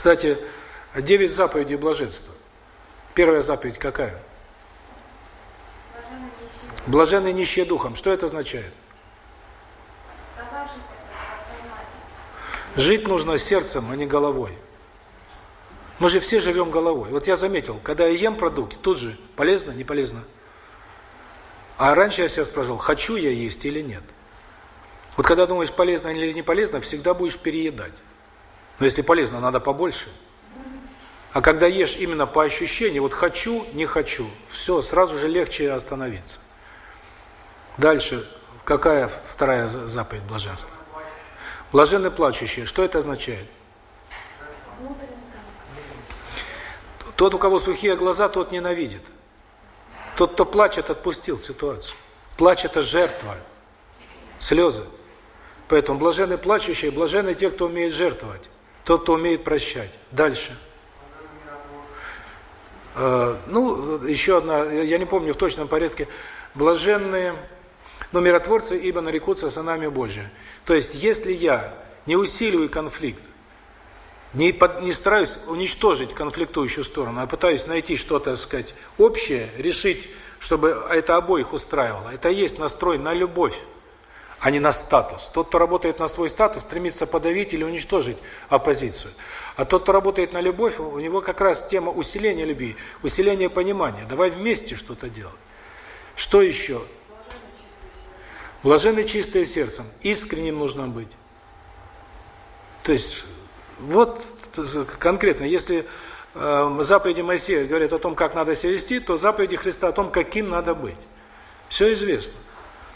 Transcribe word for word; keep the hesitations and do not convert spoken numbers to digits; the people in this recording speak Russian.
Кстати, девять заповедей блаженства. Первая заповедь какая? Блаженные нищие духом. Что это означает? Жить нужно сердцем, а не головой. Мы же все живем головой. Вот я заметил, когда я ем продукты, тут же полезно, не полезно. А раньше я себя спрашивал, хочу я есть или нет. Вот когда думаешь, полезно или не полезно, всегда будешь переедать. Но если полезно, надо побольше. А когда ешь именно по ощущению, вот хочу, не хочу, все, сразу же легче остановиться. Дальше, какая вторая заповедь блаженства? Блаженны плачущие. Что это означает? Тот, у кого сухие глаза, тот ненавидит. Тот, кто плачет, отпустил ситуацию. Плач – это жертва. Слезы. Поэтому блаженны плачущие, блаженны те, кто умеет жертвовать. Тот, кто умеет прощать. Дальше. Э, ну, еще одна, я не помню в точном порядке. Блаженные, но миротворцы, ибо нарекутся сынами Божьими. То есть, если я не усиливаю конфликт, не, под, не стараюсь уничтожить конфликтующую сторону, а пытаюсь найти что-то, так сказать, общее, решить, чтобы это обоих устраивало. Это и есть настрой на любовь, а не на статус. Тот, кто работает на свой статус, стремится подавить или уничтожить оппозицию. А тот, кто работает на любовь, у него как раз тема усиления любви, усиления понимания. Давай вместе что-то делать. Что еще? Блаженны чистые сердцем. Искренним нужно быть. То есть, вот конкретно, если э, заповеди Моисея говорят о том, как надо себя вести, то заповеди Христа о том, каким надо быть. Все известно.